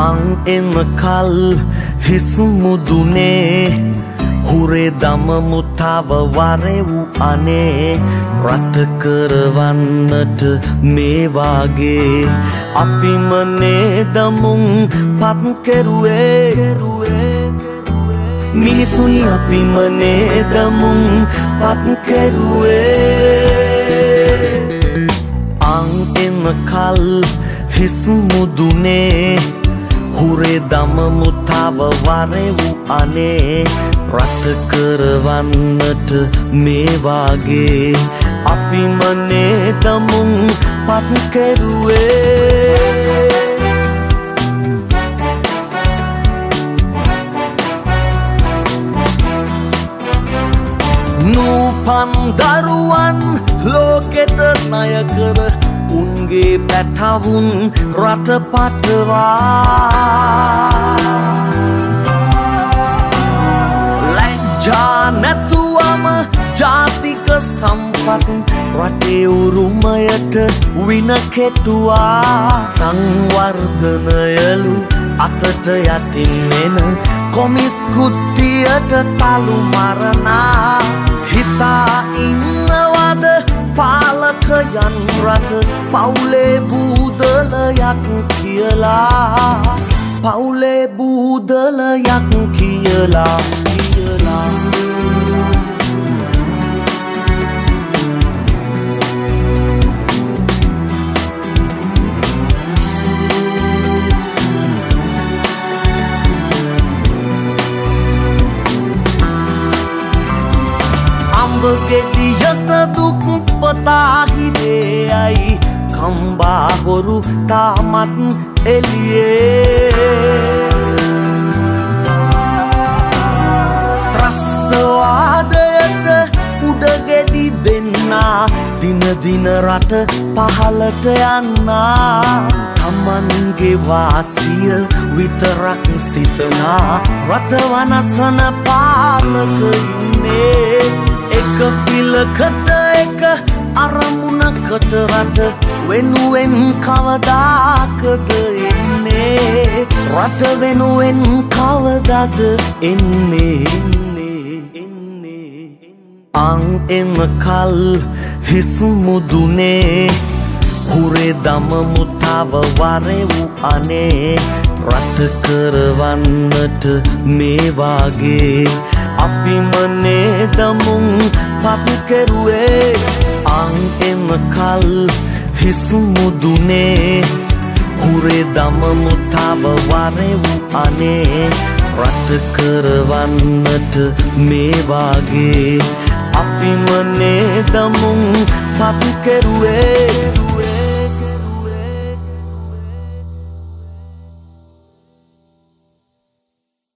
අං එනකල් හිස් මුදුනේ හුරේ දම මුතාව වරෙව් අනේ රට කරවන්නට මේ වාගේ අපිම නේදමුන් පත් කෙරුවේ මිනිසුනි අපිම නේදමුන් පත් කෙරුවේ අං එනකල් හිස් මුදුනේ හුරේ දම මුතාව වරෙව් අනේ රට කරවන්නට මේ වාගේ අපිම නේදමුන් පත් කෙරුවේ නූපන් දරුවන් ලෝකෙට ණය කර උන්ගේ පැටවුන් රට පටවා ලැජ්ජා නැතුවම ජාතික සම්පත් රටේ උරුමයට වින කෙටුවා සංවර්ධනයලු අතට යටින් එන කොමිස් කුට්ටියට තලු මරනා හිතා ඉන්නවද පාලකයන් රට පවුලේ බූදලයක් කියලා පවුලේ බූදලයක් කියලා ගෙඩියට දුක් පතාහිරේ අයි කම්බා හොරු තාමත් එලියේ ත්‍රස්තවාදයට උඩගෙඩි දෙන්නා දින දින රට පහලට යන්නා තමන්ගේ වාසිය විතරක් සිතනා රට වනසන පාලක ඉන්නේ එක පිලකට එක අරමුණකට රට වෙනුවෙන් කවදාකද එන්නේ රට වෙනුවෙන් කවදාද එන්නේ අං එනකල් හිස් මුදුනේ හුරේ දම මුතාව වරෙව් අනේ රට කරවන්නට මේ වාගේ අපිම නේදමුන් පත් කෙරුවේ අං එනකල් හිස් මුදුනේ හුරේ දම මුතාව වරෙව් අනේ රට කරවන්නට මේ වාගේ